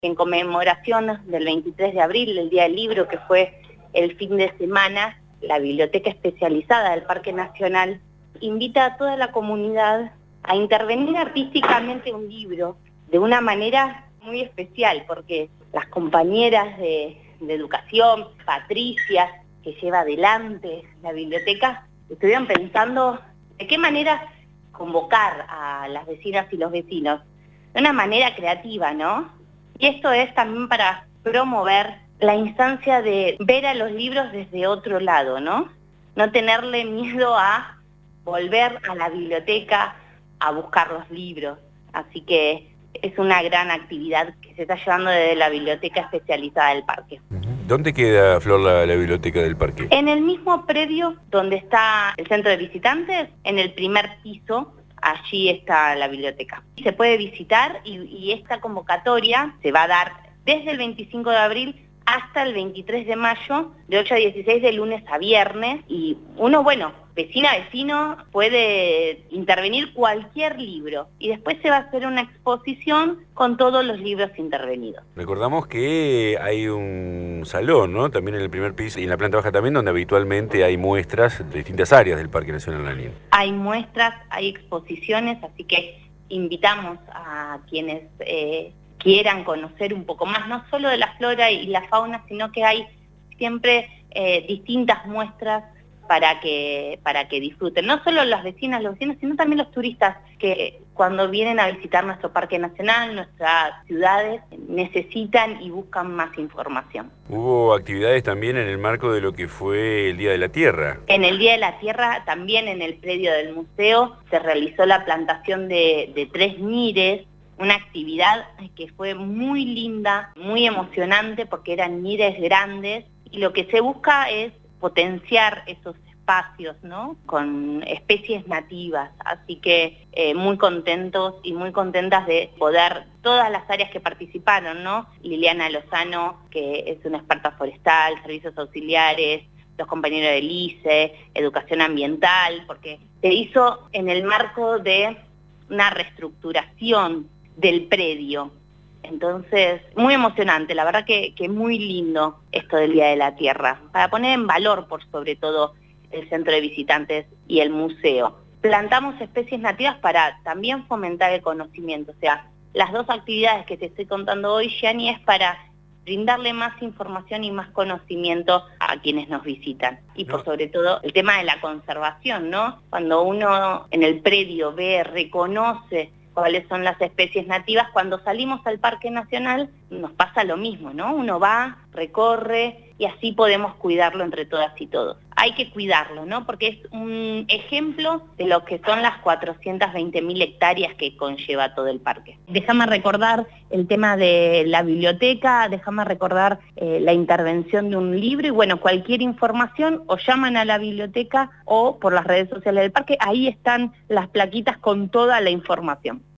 En conmemoración del 23 de abril, el Día del Libro, que fue el fin de semana, la Biblioteca Especializada del Parque Nacional invita a toda la comunidad a intervenir artísticamente un libro de una manera muy especial, porque las compañeras de educación, Patricia, que lleva adelante la biblioteca, estuvieron pensando de qué manera convocar a las vecinas y los vecinos de una manera creativa, ¿no? Y esto es también para promover la instancia de ver a los libros desde otro lado, ¿no? No tenerle miedo a volver a la biblioteca a buscar los libros. Así que es una gran actividad que se está llevando desde la Biblioteca Especializada del Parque. ¿Dónde queda, Flor, la biblioteca del parque? En el mismo predio donde está el centro de visitantes, en el primer piso, allí está la biblioteca. Se puede visitar y esta convocatoria se va a dar desde el 25 de abril hasta el 23 de mayo, de 8 a 16, de lunes a viernes. Y uno, vecina, vecino, puede intervenir cualquier libro. Y después se va a hacer una exposición con todos los libros intervenidos. Recordamos que hay un salón, ¿no? También en el primer piso y en la planta baja también, donde habitualmente hay muestras de distintas áreas del Parque Nacional Lanín. Hay muestras, hay exposiciones, así que invitamos a quienes quieran conocer un poco más, no solo de la flora y la fauna, sino que hay siempre distintas muestras para que disfruten. No solo las vecinas, los vecinos, sino también los turistas que cuando vienen a visitar nuestro Parque Nacional, nuestras ciudades, necesitan y buscan más información. Hubo actividades también en el marco de lo que fue el Día de la Tierra. En el Día de la Tierra, también en el predio del museo, se realizó la plantación de 3 ñires, una actividad que fue muy linda, muy emocionante, porque eran ñires grandes, y lo que se busca es potenciar esos espacios, ¿no?, con especies nativas. Así que muy contentos y muy contentas de poder, todas las áreas que participaron, ¿no? Liliana Lozano, que es una experta forestal, servicios auxiliares, los compañeros del ICE, educación ambiental, porque se hizo en el marco de una reestructuración del predio. Entonces, muy emocionante, la verdad que muy lindo esto del Día de la Tierra, para poner en valor, por sobre todo, el centro de visitantes y el museo. Plantamos especies nativas para también fomentar el conocimiento, o sea, las 2 actividades que te estoy contando hoy, Yani, es para brindarle más información y más conocimiento a quienes nos visitan. Y por sobre todo, el tema de la conservación, ¿no? Cuando uno en el predio ve, reconoce cuáles son las especies nativas, cuando salimos al Parque Nacional nos pasa lo mismo, ¿no? Uno va, recorre y así podemos cuidarlo entre todas y todos. Hay que cuidarlo, ¿no? Porque es un ejemplo de lo que son las 420.000 hectáreas que conlleva todo el parque. Déjame recordar el tema de la biblioteca, déjame recordar la intervención de un libro y cualquier información o llaman a la biblioteca o por las redes sociales del parque, ahí están las plaquitas con toda la información.